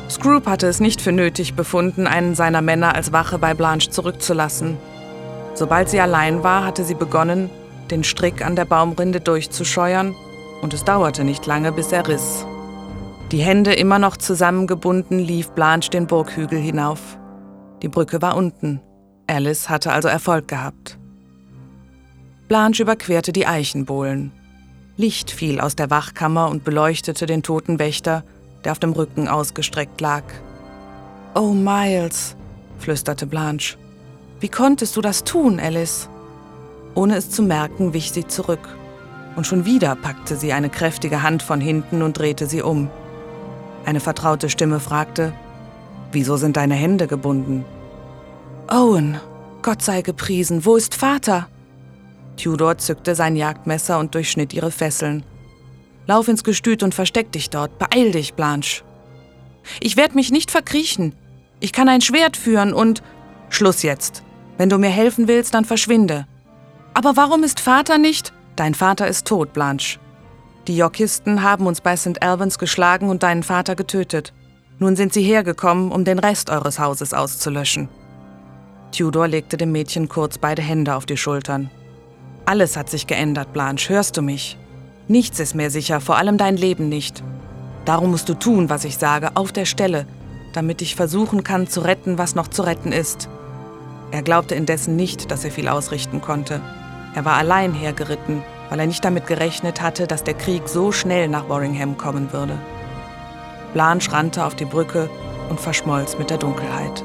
Scroop hatte es nicht für nötig befunden, einen seiner Männer als Wache bei Blanche zurückzulassen. Sobald sie allein war, hatte sie begonnen, den Strick an der Baumrinde durchzuscheuern, und es dauerte nicht lange, bis er riss. Die Hände immer noch zusammengebunden, lief Blanche den Burghügel hinauf. Die Brücke war unten. Alice hatte also Erfolg gehabt. Blanche überquerte die Eichenbohlen. Licht fiel aus der Wachkammer und beleuchtete den toten Wächter, der auf dem Rücken ausgestreckt lag. »Oh, Miles«, flüsterte Blanche. »Wie konntest du das tun, Alice?« Ohne es zu merken, wich sie zurück. Und schon wieder packte sie eine kräftige Hand von hinten und drehte sie um. Eine vertraute Stimme fragte, »Wieso sind deine Hände gebunden?« »Owen, Gott sei gepriesen, wo ist Vater?« Tudor zückte sein Jagdmesser und durchschnitt ihre Fesseln. »Lauf ins Gestüt und versteck dich dort. Beeil dich, Blanche.« »Ich werde mich nicht verkriechen. Ich kann ein Schwert führen und...« »Schluss jetzt. Wenn du mir helfen willst, dann verschwinde.« »Aber warum ist Vater nicht?« »Dein Vater ist tot, Blanche. Die Yorkisten haben uns bei St. Albans geschlagen und deinen Vater getötet. Nun sind sie hergekommen, um den Rest eures Hauses auszulöschen.« Tudor legte dem Mädchen kurz beide Hände auf die Schultern. »Alles hat sich geändert, Blanche, hörst du mich? Nichts ist mehr sicher, vor allem dein Leben nicht. Darum musst du tun, was ich sage, auf der Stelle, damit ich versuchen kann, zu retten, was noch zu retten ist.« Er glaubte indessen nicht, dass er viel ausrichten konnte. Er war allein hergeritten, weil er nicht damit gerechnet hatte, dass der Krieg so schnell nach Warringham kommen würde. Blanche rannte auf die Brücke und verschmolz mit der Dunkelheit.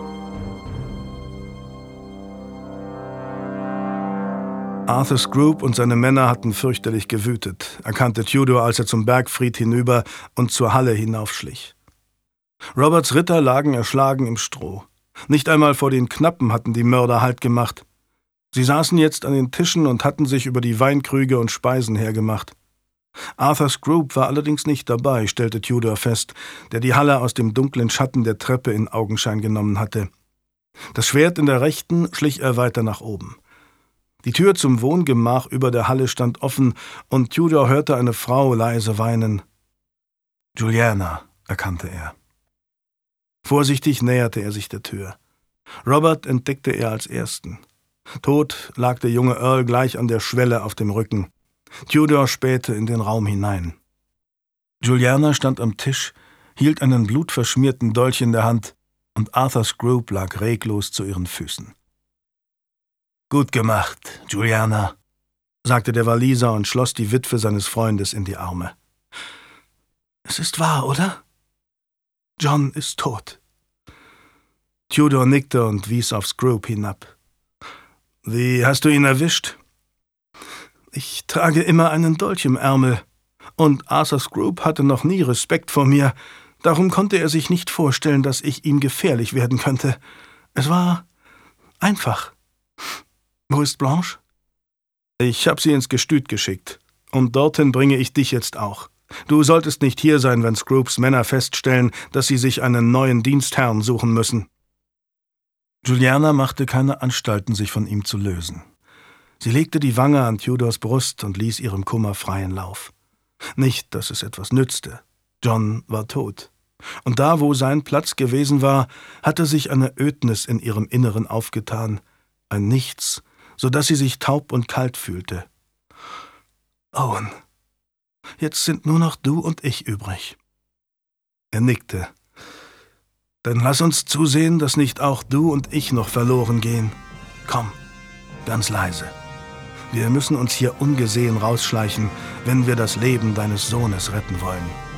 Arthur Scroop und seine Männer hatten fürchterlich gewütet, erkannte Tudor, als er zum Bergfried hinüber und zur Halle hinaufschlich. Roberts Ritter lagen erschlagen im Stroh. Nicht einmal vor den Knappen hatten die Mörder Halt gemacht. Sie saßen jetzt an den Tischen und hatten sich über die Weinkrüge und Speisen hergemacht. Arthur Scroop war allerdings nicht dabei, stellte Tudor fest, der die Halle aus dem dunklen Schatten der Treppe in Augenschein genommen hatte. Das Schwert in der Rechten schlich er weiter nach oben. Die Tür zum Wohngemach über der Halle stand offen, und Tudor hörte eine Frau leise weinen. »Juliana«, erkannte er. Vorsichtig näherte er sich der Tür. Robert entdeckte er als Ersten. Tot lag der junge Earl gleich an der Schwelle auf dem Rücken. Tudor spähte in den Raum hinein. Juliana stand am Tisch, hielt einen blutverschmierten Dolch in der Hand, und Arthur Scroop lag reglos zu ihren Füßen. »Gut gemacht, Juliana«, sagte der Waliser und schloss die Witwe seines Freundes in die Arme. »Es ist wahr, oder? John ist tot.« Tudor nickte und wies auf Scroop hinab. »Wie hast du ihn erwischt?« »Ich trage immer einen Dolch im Ärmel, und Arthur Scroop hatte noch nie Respekt vor mir, darum konnte er sich nicht vorstellen, dass ich ihm gefährlich werden könnte. Es war einfach. Wo ist Blanche?« »Ich habe sie ins Gestüt geschickt, und dorthin bringe ich dich jetzt auch. Du solltest nicht hier sein, wenn Scroops Männer feststellen, dass sie sich einen neuen Dienstherrn suchen müssen.« Juliana machte keine Anstalten, sich von ihm zu lösen. Sie legte die Wange an Tudors Brust und ließ ihrem Kummer freien Lauf. Nicht, dass es etwas nützte. John war tot. Und da, wo sein Platz gewesen war, hatte sich eine Ödnis in ihrem Inneren aufgetan, ein Nichts, so dass sie sich taub und kalt fühlte. »Owen, jetzt sind nur noch du und ich übrig.« Er nickte. »Dann lass uns zusehen, dass nicht auch du und ich noch verloren gehen. Komm, ganz leise. Wir müssen uns hier ungesehen rausschleichen, wenn wir das Leben deines Sohnes retten wollen.«